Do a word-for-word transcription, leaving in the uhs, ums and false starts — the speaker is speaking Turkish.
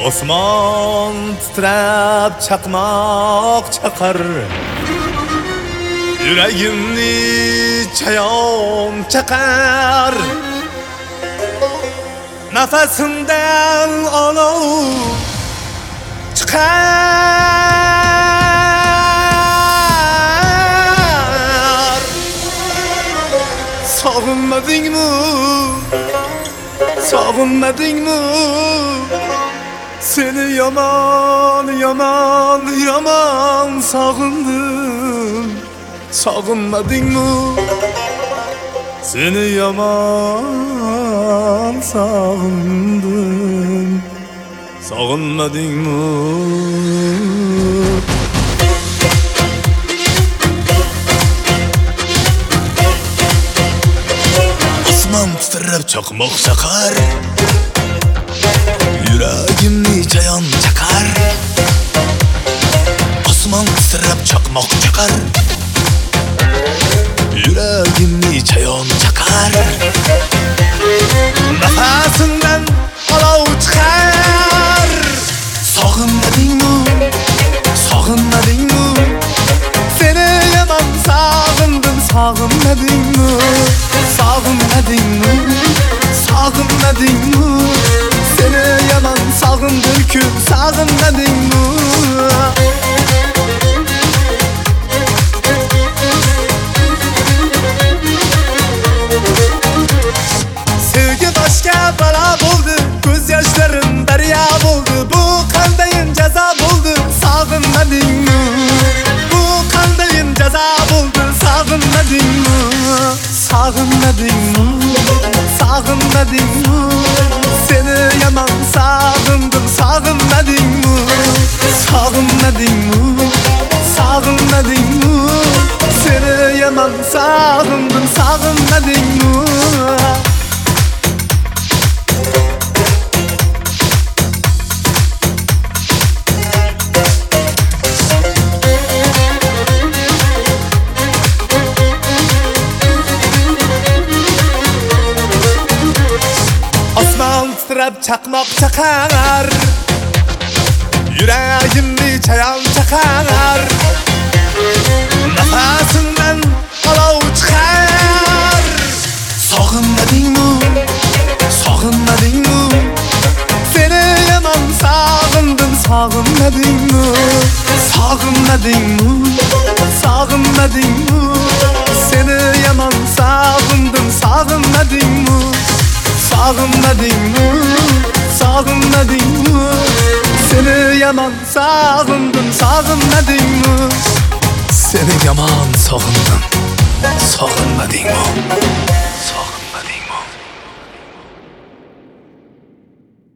Osmon titrab chaqmoq chaqar, yuragimni chayon chaqar. Nafasimdan olov chiqar. Sog'inmadingmi? Sog'inmadingmi? Seni yaman yaman yaman sog'indim. Sog'inmadingmi? Seni yaman sog'indim. Sog'inmadingmi? Osmon titrab chaqmoq chaqar, yuragimni chayon chaqar. Osmon titrab chaqmoq chaqar, yuragimni chayon chaqar. Nafasimdan olov chiqar. Sog'inmadingmi? Sog'inmadingmi? Seni yaman sog'indim. Sog'inmadingmi? Sog'inmadingmi? Sog'inmadingmi? Seni yaman sog'indim ku, sog'inmadingmi? Sevgi boshqa balo bo'ldi, ko'z yoshlarim daryo bo'ldi. Bu qandayin jazo bo'ldi? Sog'inmadingmi? Bu qandayin jazo bo'ldi? Sog'inmadingmi? Sog'inmadingmi? Sog'inmadingmi? Seni yaman sog'indim. Sog'inmadingmi? Sog'inmadingmi? Sog'inmadingmi? Seni yaman sog'indim. Sog'inmadingmi? Osmon titrab chaqmoq chaqar, yuragimni chayon chaqar. Nafasimdan olov chiqar. Sog'inmadingmi? Sog'inmadingmi? Seni yaman sog'indim. Sog'inmadingmi? Sog'inmadingmi? Sog'inmadingmi? Seni yaman sog'indim. Sog'inmadingmi? Sog'inmadingmi? Sog'inmadingmi? Seni yaman sog'indim. Sog'inmadingmi? Seni yaman sog'indim. Sog'inmadingmi? Sog'in